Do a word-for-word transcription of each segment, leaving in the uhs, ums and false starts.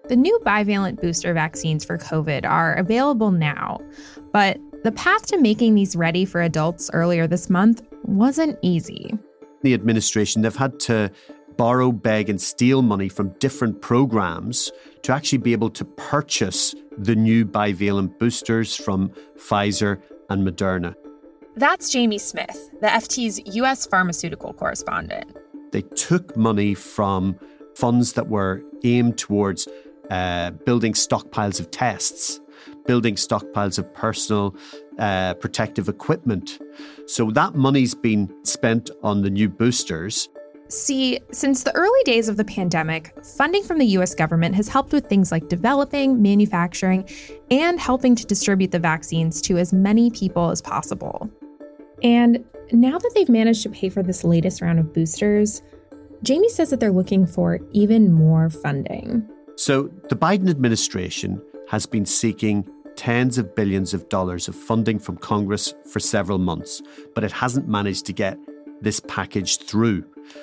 The new bivalent booster vaccines for COVID are available now, but the path to making these ready for adults earlier this month wasn't easy. The administration, they've had to borrow, beg and steal money from different programs to actually be able to purchase the new bivalent boosters from Pfizer and Moderna. That's Jamie Smith, the F T's U S pharmaceutical correspondent. They took money from funds that were aimed towards uh, building stockpiles of tests, building stockpiles of personal uh, protective equipment. So that money's been spent on the new boosters. See, since the early days of the pandemic, funding from the U S government has helped with things like developing, manufacturing, and helping to distribute the vaccines to as many people as possible. And now that they've managed to pay for this latest round of boosters, Jamie says that they're looking for even more funding. So the Biden administration has been seeking tens of billions of dollars of funding from Congress for several months, but it hasn't managed to get this package through.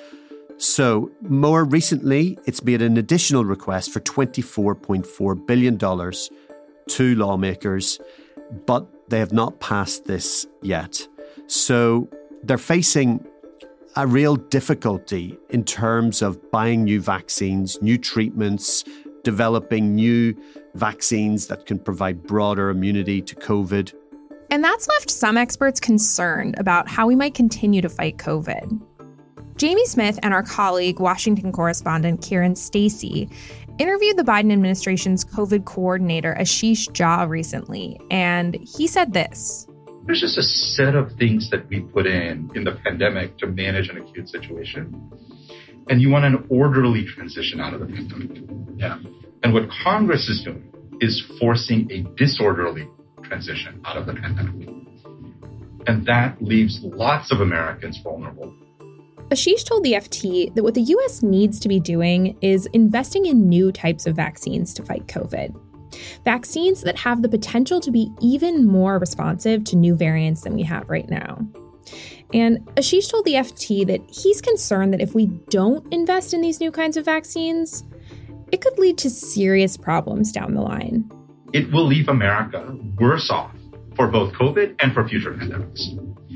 So more recently, it's made an additional request for twenty-four point four billion dollars to lawmakers, but they have not passed this yet. So they're facing a real difficulty in terms of buying new vaccines, new treatments, developing new vaccines that can provide broader immunity to COVID. And that's left some experts concerned about how we might continue to fight COVID. Jamie Smith and our colleague, Washington correspondent Kieran Stacey, interviewed the Biden administration's COVID coordinator, Ashish Jha, recently, and he said this. There's just a set of things that we put in in the pandemic to manage an acute situation. And you want an orderly transition out of the pandemic. Yeah. And what Congress is doing is forcing a disorderly transition out of the pandemic. And that leaves lots of Americans vulnerable. Ashish told the F T that what the U S needs to be doing is investing in new types of vaccines to fight COVID. Vaccines that have the potential to be even more responsive to new variants than we have right now. And Ashish told the F T that he's concerned that if we don't invest in these new kinds of vaccines, it could lead to serious problems down the line. It will leave America worse off for both COVID and for future pandemics.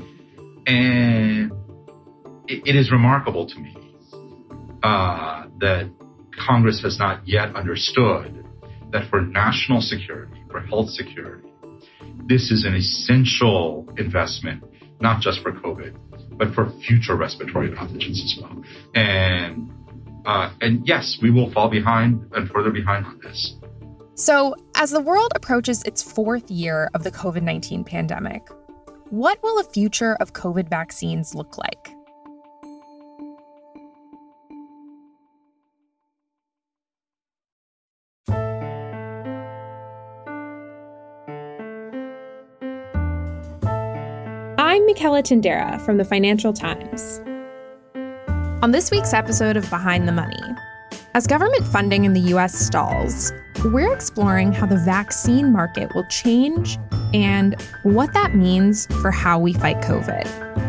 And it, it is remarkable to me uh, that Congress has not yet understood that for national security, for health security, this is an essential investment, not just for COVID, but for future respiratory pathogens as well. And uh, and yes, we will fall behind and further behind on this. So as the world approaches its fourth year of the COVID nineteen pandemic, what will a future of COVID vaccines look like? I'm Michaela Tindera from the Financial Times. On this week's episode of Behind the Money, as government funding in the U S stalls, we're exploring how the vaccine market will change and what that means for how we fight COVID.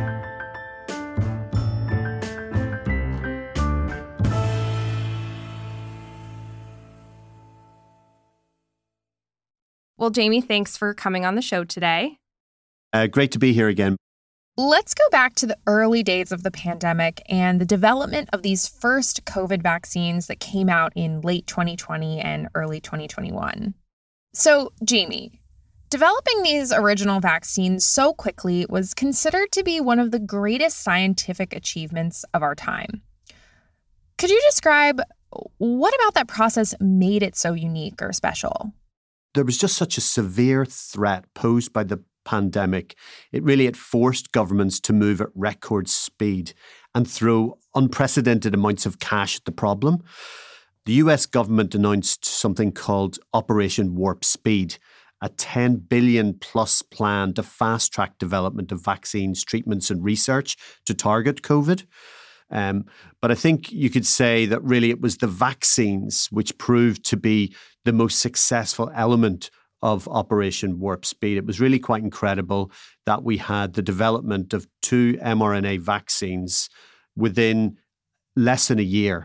Well, Jamie, thanks for coming on the show today. Uh, great to be here again. Let's go back to the early days of the pandemic and the development of these first COVID vaccines that came out in late twenty twenty and early twenty twenty-one. So, Jamie, developing these original vaccines so quickly was considered to be one of the greatest scientific achievements of our time. Could you describe what about that process made it so unique or special? There was just such a severe threat posed by the pandemic. It really had forced governments to move at record speed and throw unprecedented amounts of cash at the problem. The U S government announced something called Operation Warp Speed, a ten billion plus plan to fast-track development of vaccines, treatments and research to target COVID. Um, but I think you could say that really it was the vaccines which proved to be the most successful element of Operation Warp Speed. It was really quite incredible that we had the development of two mRNA vaccines within less than a year.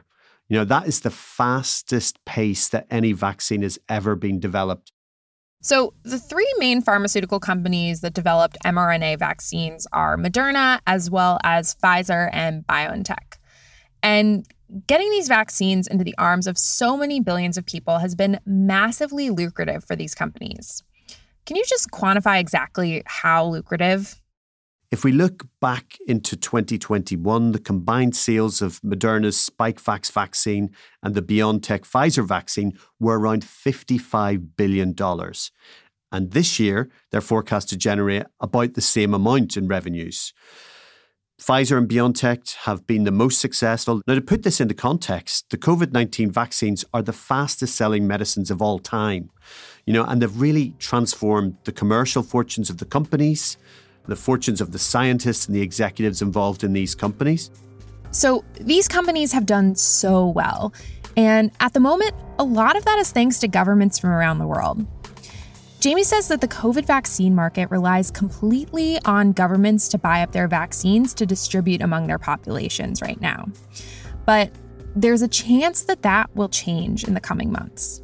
You know, that is the fastest pace that any vaccine has ever been developed. So the three main pharmaceutical companies that developed mRNA vaccines are Moderna, as well as Pfizer and BioNTech. And getting these vaccines into the arms of so many billions of people has been massively lucrative for these companies. Can you just quantify exactly how lucrative? If we look back into twenty twenty-one, the combined sales of Moderna's Spikevax vaccine and the BioNTech Pfizer vaccine were around fifty-five billion dollars. And this year, they're forecast to generate about the same amount in revenues. Pfizer and BioNTech have been the most successful. Now, to put this into context, the COVID nineteen vaccines are the fastest selling medicines of all time. You know, and they've really transformed the commercial fortunes of the companies, the fortunes of the scientists and the executives involved in these companies. So these companies have done so well. And at the moment, a lot of that is thanks to governments from around the world. Jamie says that the COVID vaccine market relies completely on governments to buy up their vaccines to distribute among their populations right now. But there's a chance that that will change in the coming months.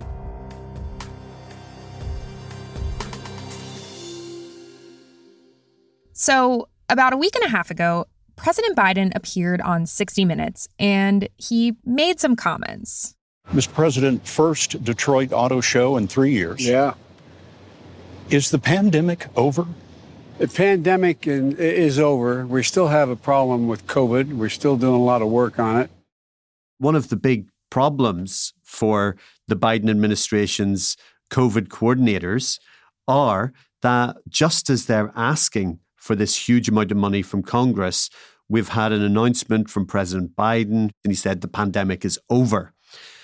So about a week and a half ago, President Biden appeared on sixty minutes, and he made some comments. Mister President, first Detroit Auto Show in three years. Yeah. Is the pandemic over? The pandemic is over. We still have a problem with COVID. We're still doing a lot of work on it. One of the big problems for the Biden administration's COVID coordinators are that just as they're asking for this huge amount of money from Congress, we've had an announcement from President Biden, and he said the pandemic is over.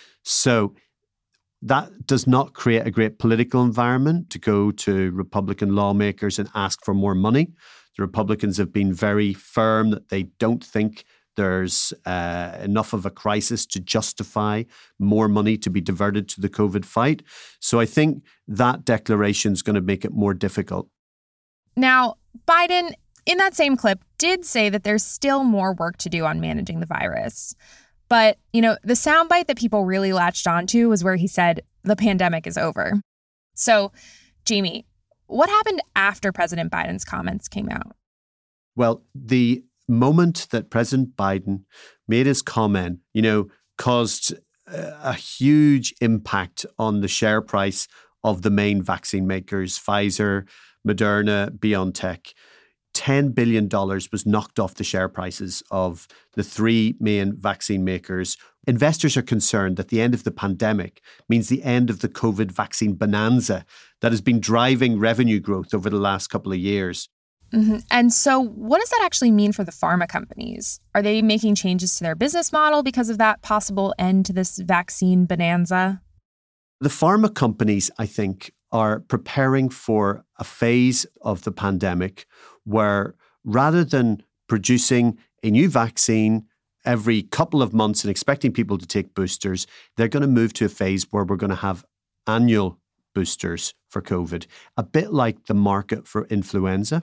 So that does not create a great political environment to go to Republican lawmakers and ask for more money. The Republicans have been very firm that they don't think there's uh, enough of a crisis to justify more money to be diverted to the COVID fight. So I think that declaration is going to make it more difficult. Now, Biden, in that same clip, did say that there's still more work to do on managing the virus. But, you know, the soundbite that people really latched onto was where he said the pandemic is over. So, Jamie, what happened after President Biden's comments came out? Well, the moment that President Biden made his comment, you know, caused a huge impact on the share price of the main vaccine makers, Pfizer, Moderna, BioNTech. ten billion dollars was knocked off the share prices of the three main vaccine makers. Investors are concerned that the end of the pandemic means the end of the COVID vaccine bonanza that has been driving revenue growth over the last couple of years. Mm-hmm. And so what does that actually mean for the pharma companies? Are they making changes to their business model because of that possible end to this vaccine bonanza? The pharma companies, I think, are preparing for a phase of the pandemic where rather than producing a new vaccine every couple of months and expecting people to take boosters, they're going to move to a phase where we're going to have annual boosters for COVID, a bit like the market for influenza.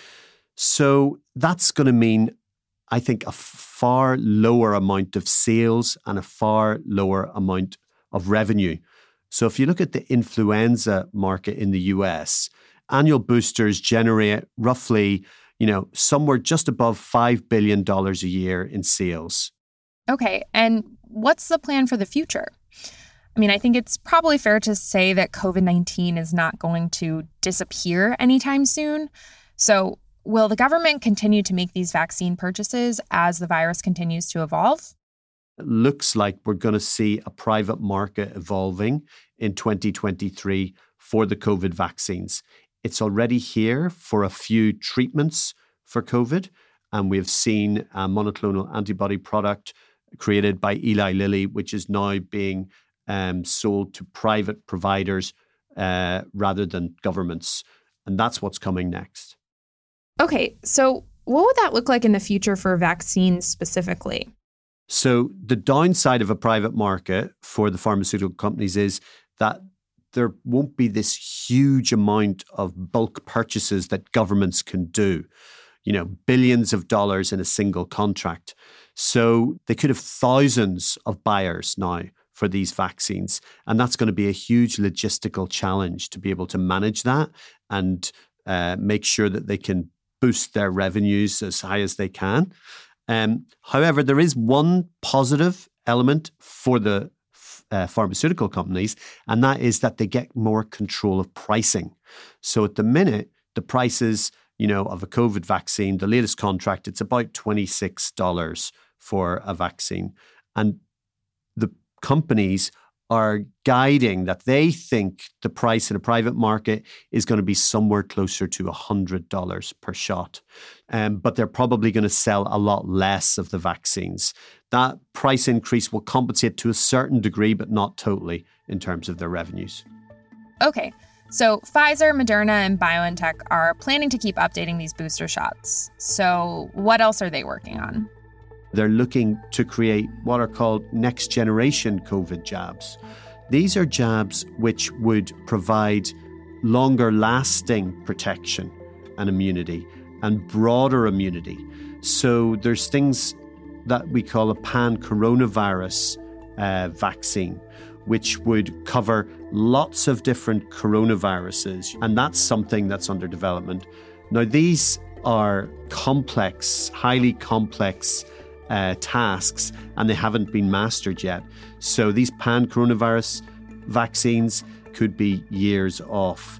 So that's going to mean, I think, a far lower amount of sales and a far lower amount of revenue. So if you look at the influenza market in the U S, annual boosters generate roughly, you know, somewhere just above five billion dollars a year in sales. Okay, and what's the plan for the future? I mean, I think it's probably fair to say that COVID nineteen is not going to disappear anytime soon. So will the government continue to make these vaccine purchases as the virus continues to evolve? It looks like we're going to see a private market evolving in twenty twenty-three for the COVID vaccines. It's already here for a few treatments for COVID, and we've seen a monoclonal antibody product created by Eli Lilly, which is now being um, sold to private providers uh, rather than governments. And that's what's coming next. Okay, so what would that look like in the future for vaccines specifically? So the downside of a private market for the pharmaceutical companies is that there won't be this huge amount of bulk purchases that governments can do. you know, billions of dollars in a single contract. So they could have thousands of buyers now for these vaccines. And that's going to be a huge logistical challenge to be able to manage that and uh, make sure that they can boost their revenues as high as they can. Um, however, there is one positive element for the uh, pharmaceutical companies, and that is that they get more control of pricing. So at the minute, the prices, you know, of a COVID vaccine, the latest contract, it's about twenty-six dollars for a vaccine. And the companies are guiding that they think the price in a private market is going to be somewhere closer to one hundred dollars per shot. Um, but they're probably going to sell a lot less of the vaccines. That price increase will compensate to a certain degree, but not totally in terms of their revenues. Okay, so Pfizer, Moderna, and BioNTech are planning to keep updating these booster shots. So what else are they working on? They're looking to create what are called next generation COVID jabs. These are jabs which would provide longer lasting protection and immunity and broader immunity. So there's things that we call a pan-coronavirus uh, vaccine, which would cover lots of different coronaviruses. And that's something that's under development. Now, these are complex, highly complex Uh, tasks, and they haven't been mastered yet. So these pan-coronavirus vaccines could be years off.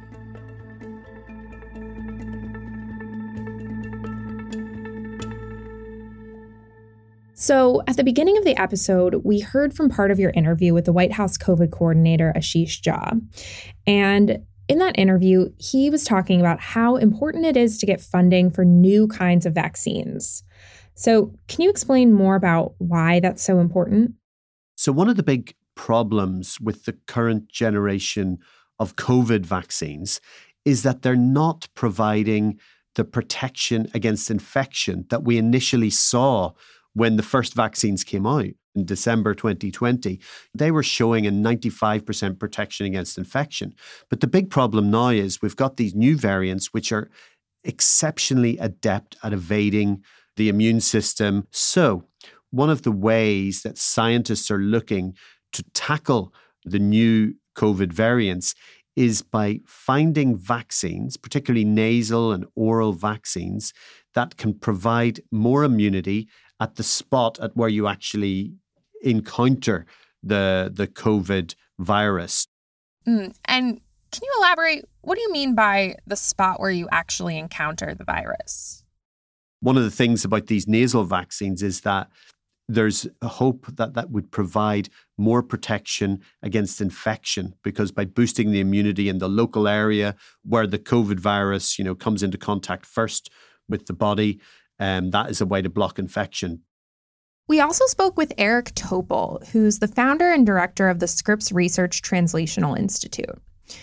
So at the beginning of the episode, we heard from part of your interview with the White House COVID coordinator, Ashish Jha. And in that interview, he was talking about how important it is to get funding for new kinds of vaccines. So can you explain more about why that's so important? So one of the big problems with the current generation of COVID vaccines is that they're not providing the protection against infection that we initially saw when the first vaccines came out in December twenty twenty. They were showing a ninety-five percent protection against infection. But the big problem now is we've got these new variants which are exceptionally adept at evading the immune system. So one of the ways that scientists are looking to tackle the new COVID variants is by finding vaccines, particularly nasal and oral vaccines, that can provide more immunity at the spot at where you actually encounter the, the COVID virus. Mm, and can you elaborate? What do you mean by the spot where you actually encounter the virus? One of the things about these nasal vaccines is that there's a hope that that would provide more protection against infection, because by boosting the immunity in the local area where the COVID virus, you know, comes into contact first with the body, um, that is a way to block infection. We also spoke with Eric Topol, who's the founder and director of the Scripps Research Translational Institute.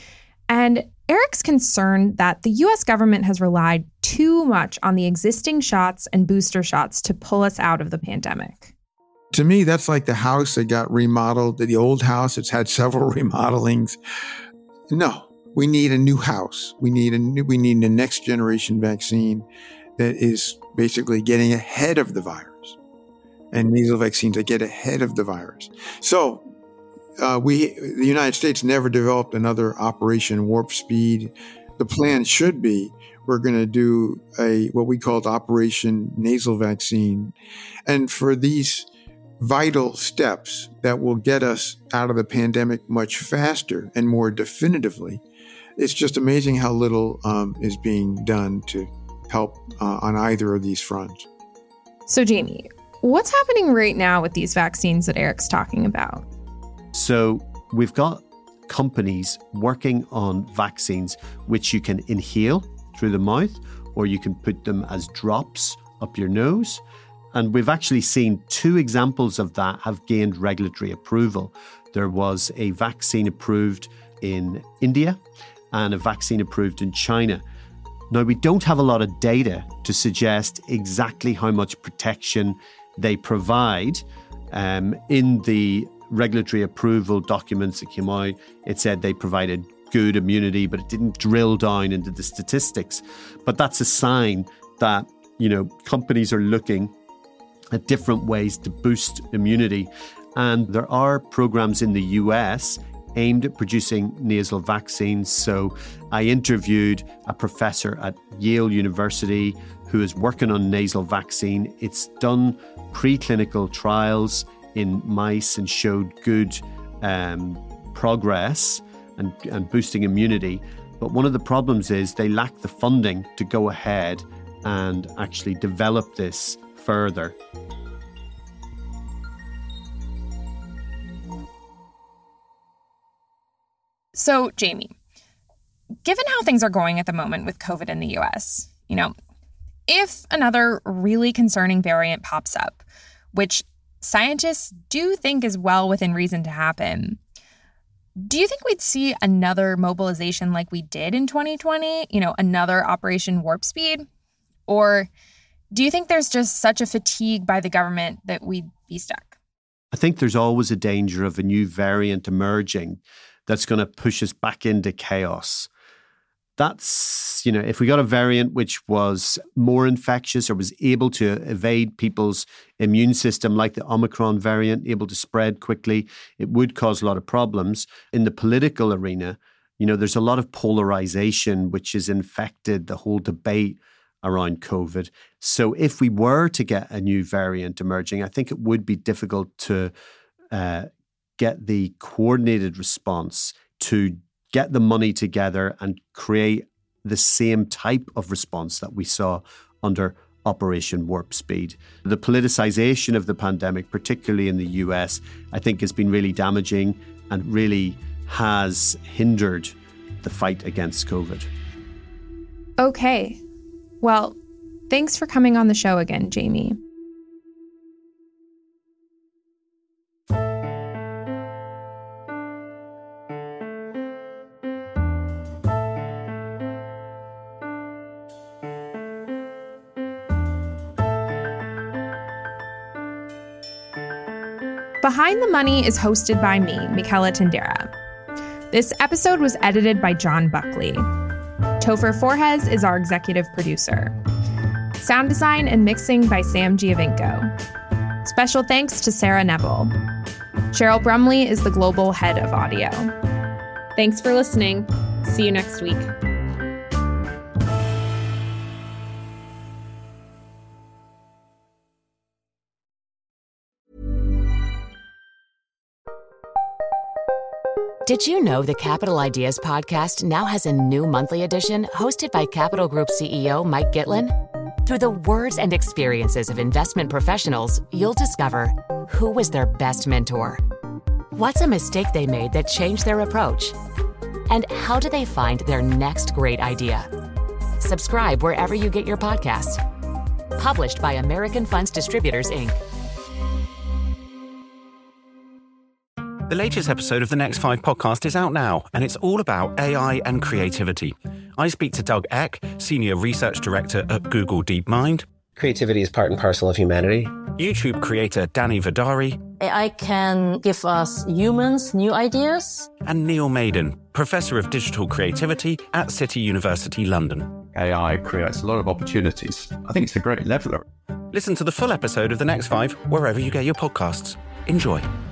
And Eric's concerned that the U S government has relied too much on the existing shots and booster shots to pull us out of the pandemic. To me, that's like the house that got remodeled, the old house. It's had several remodelings. No, we need a new house. We need a new, we need a next generation vaccine that is basically getting ahead of the virus, and nasal vaccines that get ahead of the virus. So uh, we, the United States never developed another Operation Warp Speed. The plan should be we're going to do a what we called Operation Nasal Vaccine. And for these vital steps that will get us out of the pandemic much faster and more definitively, it's just amazing how little um, is being done to help uh, on either of these fronts. So, Jamie, what's happening right now with these vaccines that Eric's talking about? So we've got companies working on vaccines which you can inhale through the mouth, or you can put them as drops up your nose. And we've actually seen two examples of that have gained regulatory approval. There was a vaccine approved in India and a vaccine approved in China. Now, we don't have a lot of data to suggest exactly how much protection they provide. Um, in the regulatory approval documents that came out, it said they provided good immunity, but it didn't drill down into the statistics. But that's a sign that, you know, companies are looking at different ways to boost immunity. And there are programs in the U S aimed at producing nasal vaccines. So I interviewed a professor at Yale University who is working on nasal vaccine. It's done preclinical trials in mice and showed good um, progress and, and boosting immunity. But one of the problems is they lack the funding to go ahead and actually develop this further. So, Jamie, given how things are going at the moment with COVID in the U S, you know, if another really concerning variant pops up, which scientists do think is well within reason to happen, do you think we'd see another mobilization like we did in twenty twenty, you know, another Operation Warp Speed? Or do you think there's just such a fatigue by the government that we'd be stuck? I think there's always a danger of a new variant emerging that's going to push us back into chaos. That's, you know, if we got a variant which was more infectious or was able to evade people's immune system, like the Omicron variant, able to spread quickly, it would cause a lot of problems. In the political arena, you know, there's a lot of polarization which has infected the whole debate around COVID. So if we were to get a new variant emerging, I think it would be difficult to uh, get the coordinated response to get the money together and create the same type of response that we saw under Operation Warp Speed. The politicization of the pandemic, particularly in the U S, I think has been really damaging and really has hindered the fight against COVID. Okay. Well, thanks for coming on the show again, Jamie. Behind the Money is hosted by me, Michaela Tindera. This episode was edited by John Buckley. Topher Forhes is our executive producer. Sound design and mixing by Sam Giovinco. Special thanks to Sarah Neville. Cheryl Brumley is the global head of audio. Thanks for listening. See you next week. Did you know the Capital Ideas podcast now has a new monthly edition hosted by Capital Group C E O Mike Gitlin? Through the words and experiences of investment professionals, you'll discover who was their best mentor, what's a mistake they made that changed their approach, and how do they find their next great idea. Subscribe wherever you get your podcasts. Published by American Funds Distributors, Incorporated. The latest episode of the Next Five podcast is out now, and it's all about A I and creativity. I speak to Doug Eck, Senior Research Director at Google DeepMind. Creativity is part and parcel of humanity. YouTube creator Danny Vidari. A I can give us humans new ideas. And Neil Maiden, Professor of Digital Creativity at City University London. A I creates a lot of opportunities. I think it's a great leveler. Listen to the full episode of The Next Five wherever you get your podcasts. Enjoy.